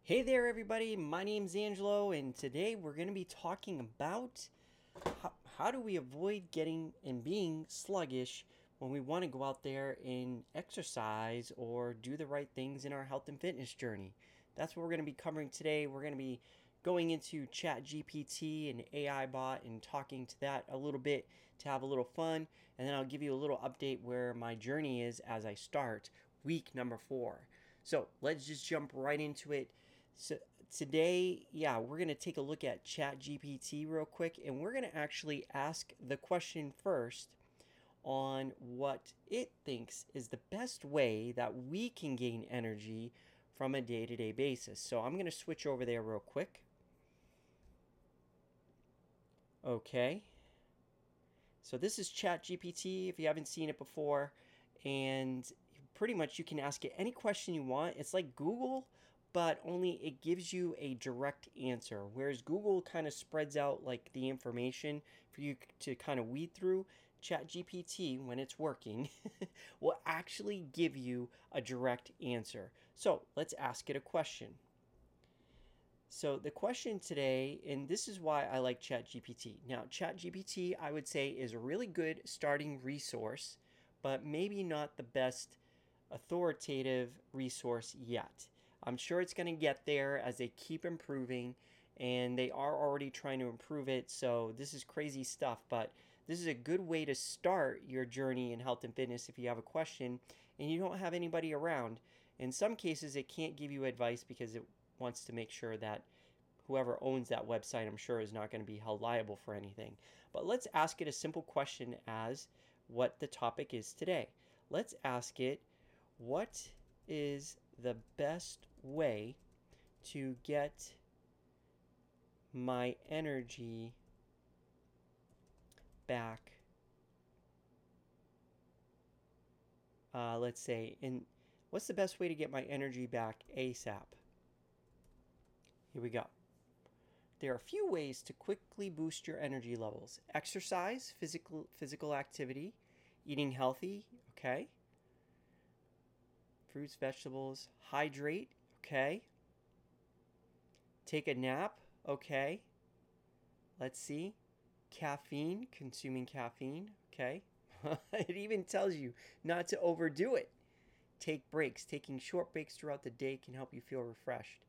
Hey there, everybody. My name's Angelo, and today we're going to be talking about how do we avoid getting and being sluggish when we want to go out there and exercise or do the right things in our health and fitness journey. That's what we're going to be covering today. We're going to be going into ChatGPT and AI bot and talking to that a little bit to have a little fun, and then I'll give you a little update where my journey is as I start week number 4. So let's just jump right into it. So today, we're going to take a look at ChatGPT real quick, and we're going to actually ask the question first on what it thinks is the best way that we can gain energy from a day-to-day basis. So I'm going to switch over there real quick. Okay. So this is ChatGPT if you haven't seen it before, and pretty much you can ask it any question you want. It's like Google, but only it gives you a direct answer. Whereas Google kind of spreads out like the information for you to kind of weed through. ChatGPT, when it's working, will actually give you a direct answer. So let's ask it a question. So the question today, and this is why I like ChatGPT. Now, ChatGPT, I would say, is a really good starting resource, but maybe not the best authoritative resource yet. I'm sure it's going to get there as they keep improving, and they are already trying to improve it. So this is crazy stuff, but this is a good way to start your journey in health and fitness if you have a question and you don't have anybody around. In some cases, it can't give you advice because it wants to make sure that whoever owns that website, I'm sure, is not going to be held liable for anything. But let's ask it a simple question as what the topic is today. Let's ask it, what is the best way to get my energy back? Let's say, what's the best way to get my energy back ASAP? Here we go. There are a few ways to quickly boost your energy levels. Exercise, physical activity, eating healthy, okay? Fruits, vegetables, hydrate, okay? Take a nap, okay? Let's see. Caffeine, consuming caffeine, okay? It even tells you not to overdo it. Take breaks. Taking short breaks throughout the day can help you feel refreshed.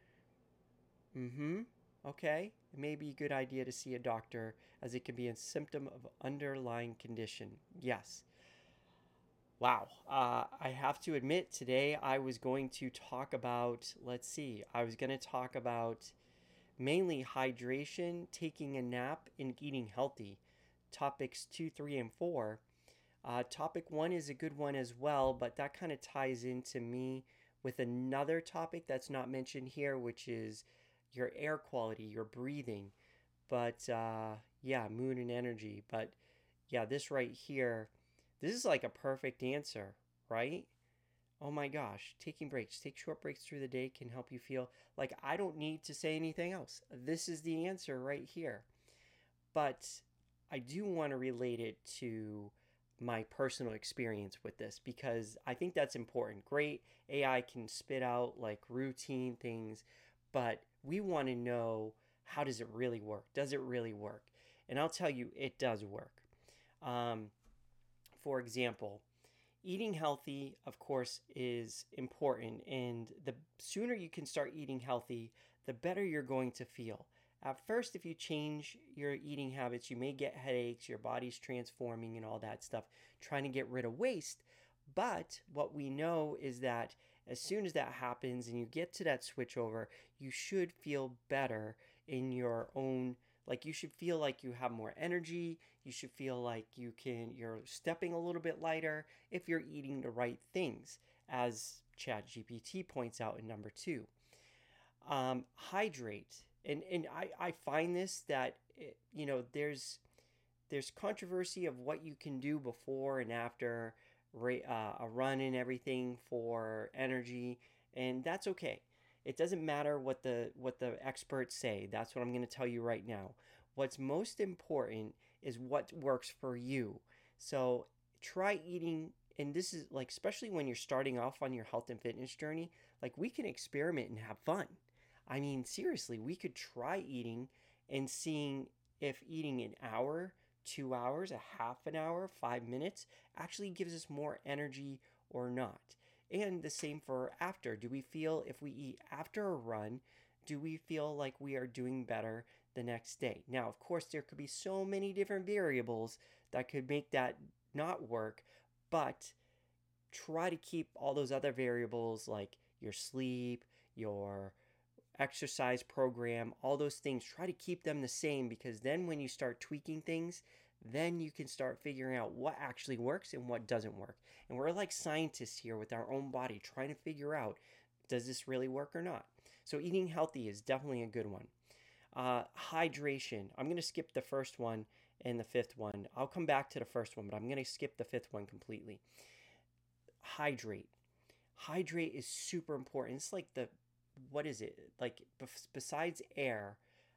Okay. It may be a good idea to see a doctor as it can be a symptom of underlying condition. Yes. Wow. I have to admit, today I was going to talk about, I was going to talk about mainly hydration, taking a nap, and eating healthy. Topics 2, 3, and 4. Topic 1 is a good one as well, but that kind of ties into me with another topic that's not mentioned here, which is your air quality, your breathing. But mood and energy. But yeah, this right here, this is like a perfect answer, right? Oh my gosh, taking breaks, take short breaks through the day can help you feel like I don't need to say anything else. This is the answer right here. But I do want to relate it to my personal experience with this because I think that's important. Great, AI can spit out like routine things, but we want to know, how does it really work? Does it really work? And I'll tell you, it does work. Um, for example, eating healthy, of course, is important. And the sooner you can start eating healthy, the better you're going to feel. At first, if you change your eating habits, you may get headaches, your body's transforming and all that stuff, trying to get rid of waste. But what we know is that as soon as that happens and you get to that switch over, you should feel better in your own, like you should feel like you have more energy, you should feel like you're stepping a little bit lighter if you're eating the right things, as ChatGPT points out in number 2. Hydrate. And I find this that there's controversy of what you can do before and after a run and everything for energy, and that's okay. It doesn't matter what the experts say. That's what I'm going to tell you right now. What's most important is what works for you. So try eating, and this is like, especially when you're starting off on your health and fitness journey, like we can experiment and have fun. I mean, seriously, we could try eating and seeing if eating an hour, 2 hours, a half an hour, 5 minutes actually gives us more energy or not. And the same for after. Do we feel if we eat after a run, do we feel like we are doing better the next day? Now, of course, there could be so many different variables that could make that not work, but try to keep all those other variables like your sleep, your exercise program, all those things, try to keep them the same, because then when you start tweaking things, then you can start figuring out what actually works and what doesn't work. And we're like scientists here with our own body trying to figure out, does this really work or not? So eating healthy is definitely a good one. Hydration. I'm going to skip the first one and the fifth one. I'll come back to the first one, but I'm going to skip the fifth one completely. Hydrate. Hydrate is super important. It's like what is it? Like, besides air,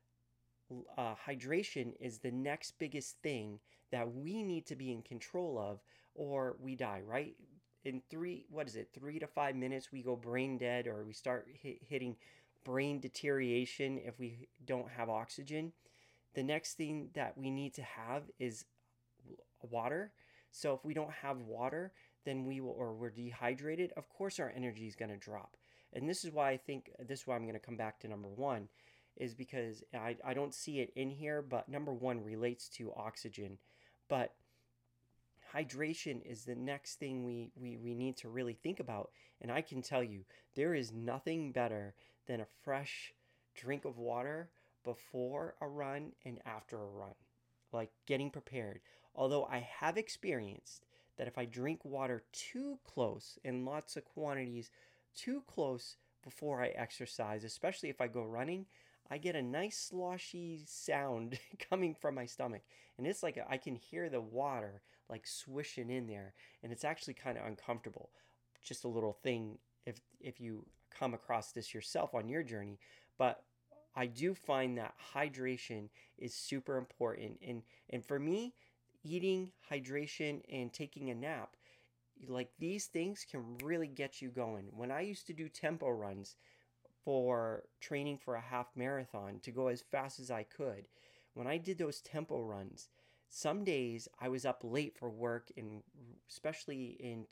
hydration is the next biggest thing that we need to be in control of, or we die, right? In what is it, 3 to 5 minutes, we go brain dead, or we start hitting brain deterioration if we don't have oxygen. The next thing that we need to have is water. So if we don't have water, then we're dehydrated. Of course, our energy is going to drop. And this is why I'm going to come back to number one, is because I don't see it in here, but number one relates to oxygen. But hydration is the next thing we need to really think about. And I can tell you, there is nothing better than a fresh drink of water before a run and after a run, like getting prepared. Although I have experienced that if I drink water too close, in lots of quantities, too close before I exercise, especially if I go running, I get a nice sloshy sound coming from my stomach. And it's like I can hear the water like swishing in there, and it's actually kind of uncomfortable. Just a little thing if you come across this yourself on your journey. But I do find that hydration is super important. And for me, eating, hydration, and taking a nap, like these things can really get you going. When I used to do tempo runs for training for a half marathon to go as fast as I could, when I did those tempo runs, some days I was up late for work, and especially in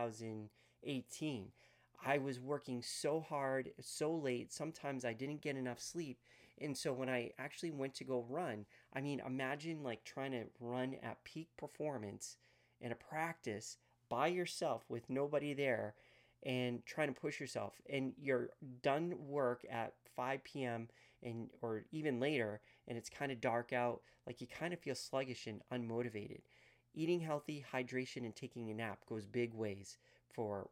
2018, I was working so hard, so late. Sometimes I didn't get enough sleep. And so when I actually went to go run, I mean, imagine like trying to run at peak performance in a practice by yourself with nobody there, and trying to push yourself, and you're done work at 5 p.m. and or even later, and it's kind of dark out, like you kind of feel sluggish and unmotivated. Eating healthy, hydration, and taking a nap goes big ways for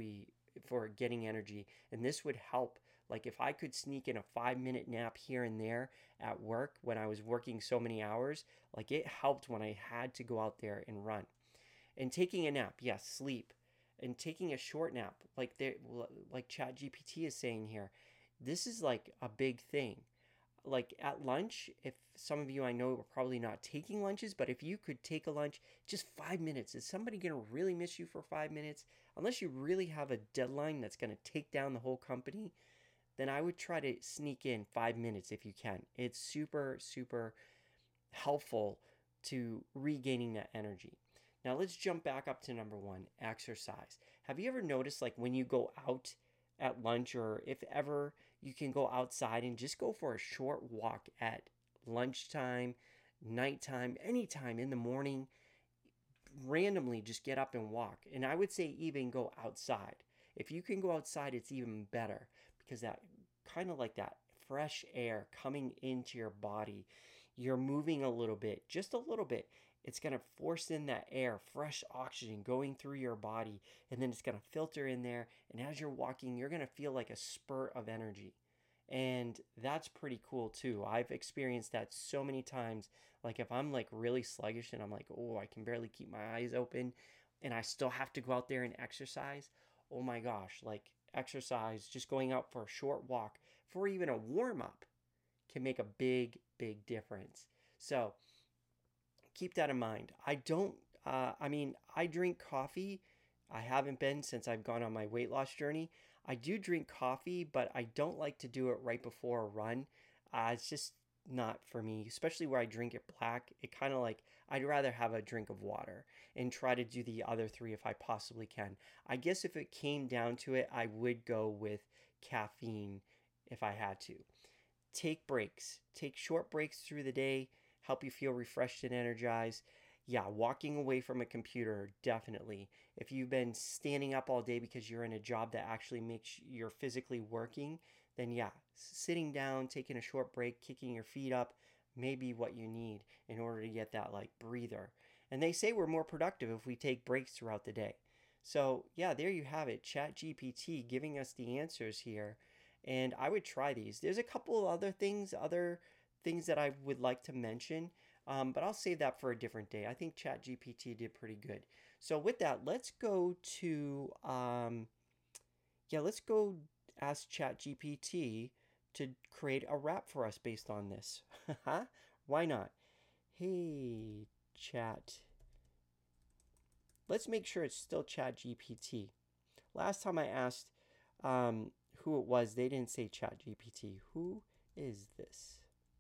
getting energy. And this would help, like if I could sneak in a 5 minute nap here and there at work when I was working so many hours, like it helped when I had to go out there and run. And taking a nap, yes, sleep. And taking a short nap, like ChatGPT is saying here, this is like a big thing. Like at lunch, if some of you I know are probably not taking lunches, but if you could take a lunch, just 5 minutes, is somebody going to really miss you for 5 minutes? Unless you really have a deadline that's going to take down the whole company, then I would try to sneak in 5 minutes if you can. It's super, super helpful to regaining that energy. Now let's jump back up to number one, exercise. Have you ever noticed, like when you go out at lunch, or if ever you can go outside and just go for a short walk at lunchtime, nighttime, anytime in the morning, randomly just get up and walk. And I would say even go outside. If you can go outside, it's even better, because that kind of like that fresh air coming into your body, you're moving a little bit, just a little bit. It's going to force in that air, fresh oxygen going through your body, and then it's going to filter in there. And as you're walking, you're going to feel like a spurt of energy. And that's pretty cool too. I've experienced that so many times. Like if I'm like really sluggish and I'm like, oh, I can barely keep my eyes open, and I still have to go out there and exercise. Oh my gosh, like exercise, just going out for a short walk for even a warm up can make a big, big difference. So keep that in mind. I mean, I drink coffee. I haven't been since I've gone on my weight loss journey. I do drink coffee, but I don't like to do it right before a run. It's just not for me, especially where I drink it black. It kind of like I'd rather have a drink of water and try to do the other three if I possibly can. I guess if it came down to it, I would go with caffeine if I had to. Take breaks, take short breaks through the day, help you feel refreshed and energized. Yeah, walking away from a computer, definitely. If you've been standing up all day because you're in a job that actually makes you're physically working, then yeah, sitting down, taking a short break, kicking your feet up may be what you need in order to get that like breather. And they say we're more productive if we take breaks throughout the day. So, yeah, there you have it. ChatGPT giving us the answers here. And I would try these. There's a couple of other things that I would like to mention, but I'll save that for a different day. I think ChatGPT did pretty good. So with that, let's go to let's go ask ChatGPT to create a rap for us based on this. Why not? Hey, Chat. Let's make sure it's still ChatGPT. Last time I asked who it was, they didn't say ChatGPT. Who is this?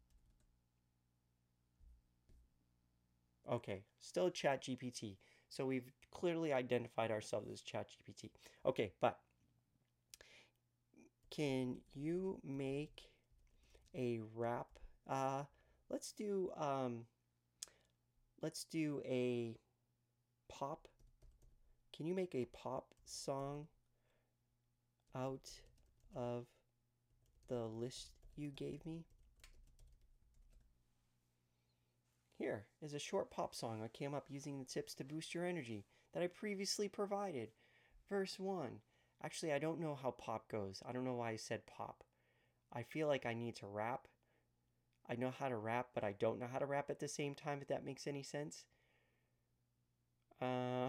Okay, still ChatGPT. So we've clearly identified ourselves as ChatGPT. Okay, but can you make a rap? Uh, let's do um, let's do a pop. Can you make a pop song out of the list you gave me? Here is a short pop song that came up using the tips to boost your energy that I previously provided. Verse 1. Actually, I don't know how pop goes. I don't know why I said pop. I feel like I need to rap. I know how to rap, but I don't know how to rap at the same time, if that makes any sense. Uh,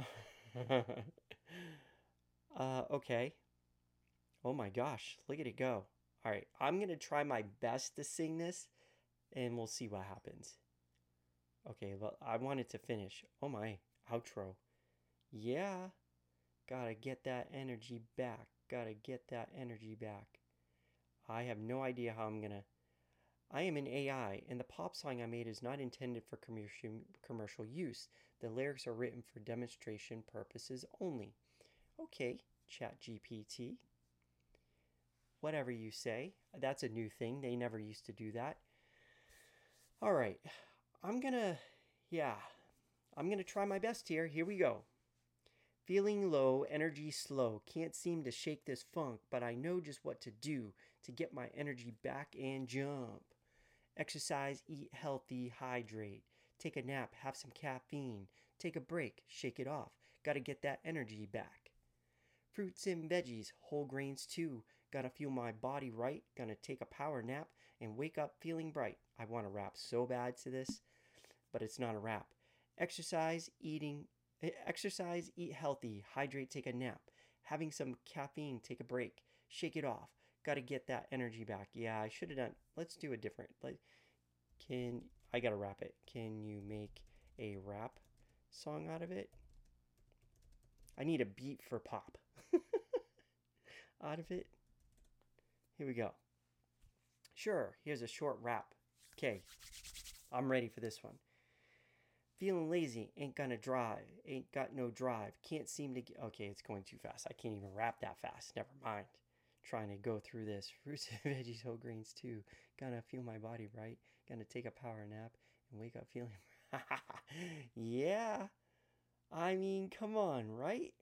okay. Oh my gosh, look at it go. All right, I'm going to try my best to sing this, and we'll see what happens. Okay, well, I wanted to finish. Oh my, outro. Yeah, gotta get that energy back. Gotta get that energy back. I have no idea how I'm gonna. I am an AI, and the pop song I made is not intended for commercial use. The lyrics are written for demonstration purposes only. Okay, ChatGPT. Whatever you say. That's a new thing. They never used to do that. All right. I'm gonna, yeah, I'm gonna try my best here. Here we go. Feeling low, energy slow, can't seem to shake this funk, but I know just what to do to get my energy back and jump. Exercise, eat healthy, hydrate. Take a nap, have some caffeine. Take a break, shake it off. Gotta get that energy back. Fruits and veggies, whole grains too. Gotta fuel my body right. Gonna take a power nap and wake up feeling bright. I wanna rap so bad to this, but it's not a rap. Exercise, exercise, eat healthy, hydrate, take a nap. Having some caffeine, take a break. Shake it off. Got to get that energy back. Yeah, I should have done. Let's do a different. Can I gotta wrap it? Can you make a rap song out of it? I need a beat for pop. Out of it. Here we go. Sure. Here's a short rap. Okay, I'm ready for this one. Feeling lazy, ain't gonna drive, ain't got no drive, can't seem to get. Okay, it's going too fast. I can't even rap that fast. Never mind. Trying to go through this. Fruits and veggies, whole grains too. Gonna feel my body right. Gonna take a power nap and wake up feeling. Yeah. I mean, come on, right?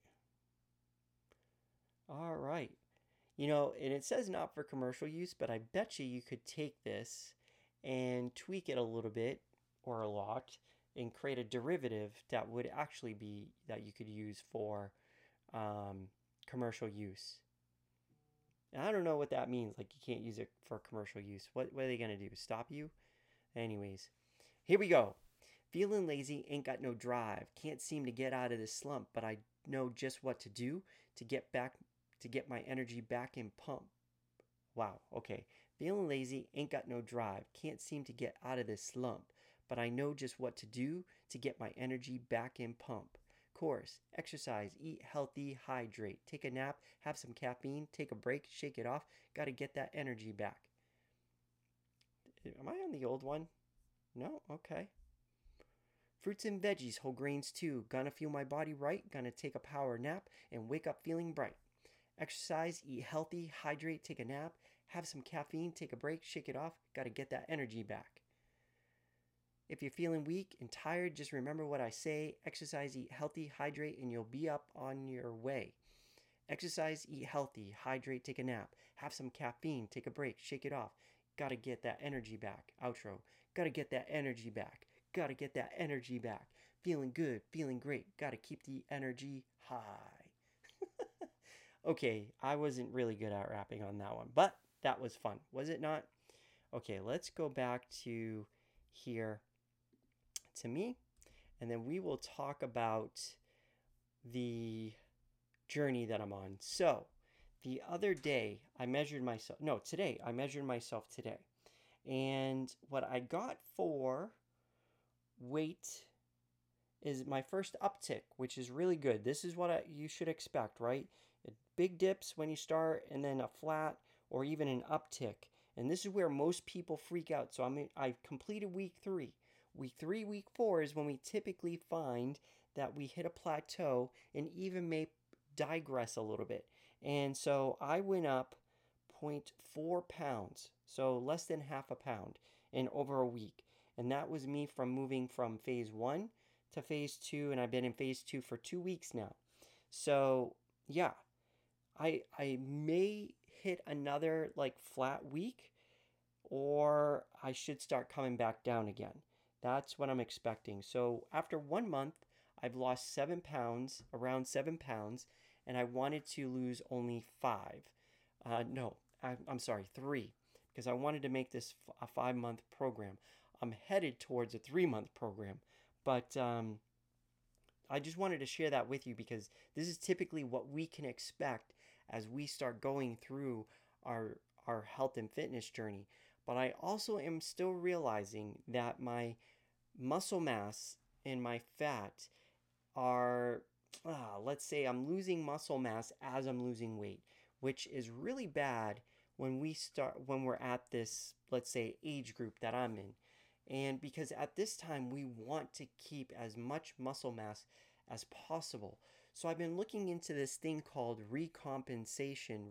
All right. And it says not for commercial use, but I bet you could take this and tweak it a little bit or a lot and create a derivative that would actually be that you could use for commercial use. And I don't know what that means. Like you can't use it for commercial use. What are they gonna do? Stop you? Anyways, here we go. Feeling lazy, ain't got no drive. Can't seem to get out of this slump, but I know just what to do to get my energy back in pump. Wow, okay. Feeling lazy, ain't got no drive. Can't seem to get out of this slump, but I know just what to do to get my energy back in pump. course. Exercise, eat healthy, hydrate. Take a nap, have some caffeine, take a break, shake it off. Got to get that energy back. Am I on the old one? No? Okay. Fruits and veggies, whole grains too. Gonna feel my body right. Gonna take a power nap and wake up feeling bright. Exercise, eat healthy, hydrate, take a nap, have some caffeine, take a break, shake it off. Gotta get that energy back. If you're feeling weak and tired, just remember what I say. Exercise, eat healthy, hydrate, and you'll be up on your way. Exercise, eat healthy, hydrate, take a nap, have some caffeine, take a break, shake it off. Gotta get that energy back. Outro. Gotta get that energy back. Gotta get that energy back. Feeling good, feeling great. Gotta keep the energy high. Okay, I wasn't really good at rapping on that one, but that was fun, was it not? Okay, let's go back to here to me, and then we will talk about the journey that I'm on. So, the other day I measured myself. No, today I measured myself today. And what I got for weight is my first uptick, which is really good. This is what you should expect, right? Big dips when you start, and then a flat or even an uptick. And this is where most people freak out. So I've completed week 3. Week 3, week 4 is when we typically find that we hit a plateau and even may digress a little bit. And so I went up 0.4 pounds, so less than half a pound in over a week. And that was me from moving from phase 1 to phase 2, and I've been in phase 2 for 2 weeks now. So yeah, I may hit another like flat week, or I should start coming back down again. That's what I'm expecting. So after 1 month, I've lost 7 pounds, around 7 pounds, and I wanted to lose only 5. No, I'm sorry, 3, because I wanted to make this a 5-month program. I'm headed towards a 3-month program, but I just wanted to share that with you because this is typically what we can expect as we start going through our health and fitness journey. But I also am still realizing that my muscle mass and my fat are, let's say I'm losing muscle mass as I'm losing weight, which is really bad when we're at this, let's say, age group that I'm in. And because at this time we want to keep as much muscle mass as possible. So I've been looking into this thing called recompensation,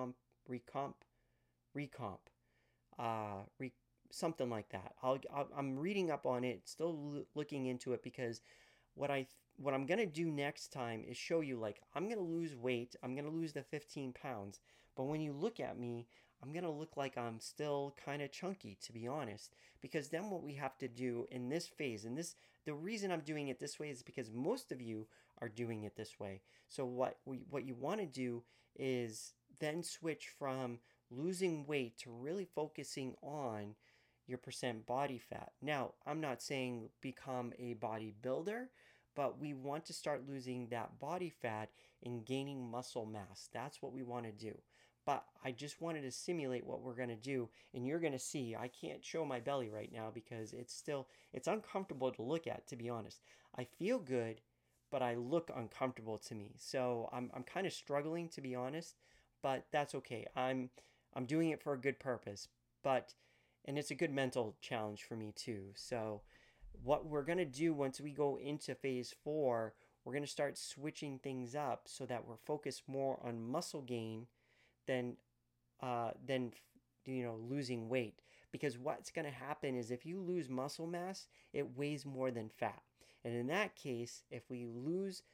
something like that. I'm reading up on it, still looking into it, because what I'm gonna do next time is show you, like, I'm gonna lose weight, I'm gonna lose the 15 pounds, but when you look at me, I'm gonna look like I'm still kind of chunky, to be honest. Because then what we have to do in this phase, the reason I'm doing it this way is because most of you are doing it this way. So what you want to do is then switch from losing weight to really focusing on your percent body fat. Now, I'm not saying become a bodybuilder, but we want to start losing that body fat and gaining muscle mass. That's what we want to do. But I just wanted to simulate what we're going to do, and you're going to see. I can't show my belly right now because it's uncomfortable to look at, to be honest. I feel good, but I look uncomfortable to me. So I'm kind of struggling, to be honest, but that's okay. I'm doing it for a good purpose, and it's a good mental challenge for me too. So what we're going to do once we go into phase 4, we're going to start switching things up so that we're focused more on muscle gain than losing weight. Because what's going to happen is if you lose muscle mass, it weighs more than fat. And in that case, if we lose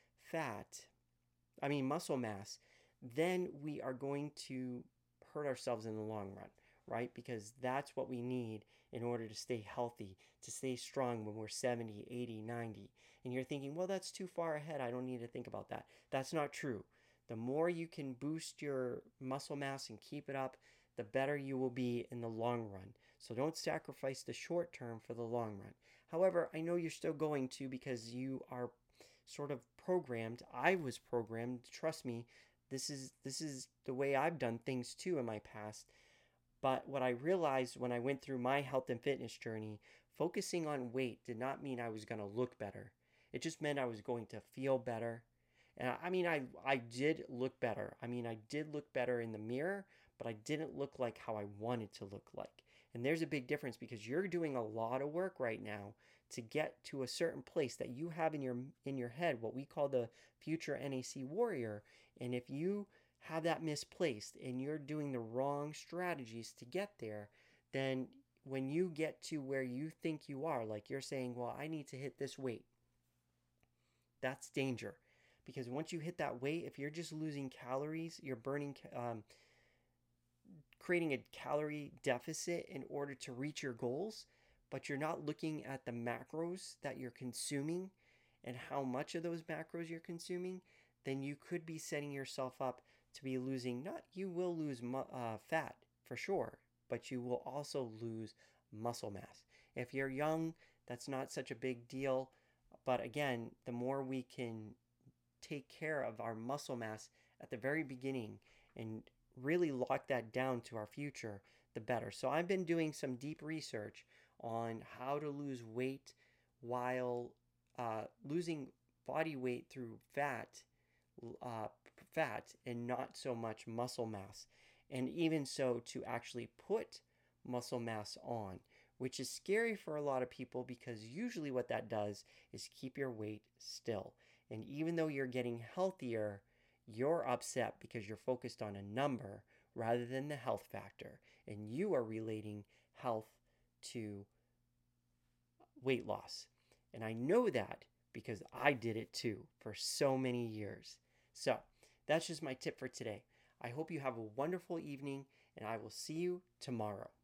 muscle mass, then we are going to hurt ourselves in the long run, right? Because that's what we need in order to stay healthy, to stay strong when we're 70, 80, 90. And you're thinking, well, that's too far ahead. I don't need to think about that. That's not true. The more you can boost your muscle mass and keep it up, the better you will be in the long run. So don't sacrifice the short term for the long run. However, I know you're still going to, because you are sort of programmed. I was programmed. Trust me, this is the way I've done things too in my past. But what I realized when I went through my health and fitness journey, focusing on weight did not mean I was going to look better. It just meant I was going to feel better. And I mean, I did look better. I mean, I did look better in the mirror, but I didn't look like how I wanted to look like. And there's a big difference because you're doing a lot of work right now to get to a certain place that you have in your head, what we call the future NAC warrior. And if you have that misplaced and you're doing the wrong strategies to get there, then when you get to where you think you are, like you're saying, well, I need to hit this weight, that's danger. Because once you hit that weight, if you're just losing calories, you're creating a calorie deficit in order to reach your goals, but you're not looking at the macros that you're consuming and how much of those macros you're consuming, then you could be setting yourself up to be losing, not, you will lose fat for sure, but you will also lose muscle mass. If you're young, that's not such a big deal. But again, the more we can take care of our muscle mass at the very beginning and really lock that down to our future, the better. So I've been doing some deep research on how to lose weight while losing body weight through uh, fat and not so much muscle mass. And even so, to actually put muscle mass on, which is scary for a lot of people because usually what that does is keep your weight still. And even though you're getting healthier, you're upset because you're focused on a number rather than the health factor. And you are relating health to weight loss. And I know that because I did it too for so many years. So that's just my tip for today. I hope you have a wonderful evening, and I will see you tomorrow.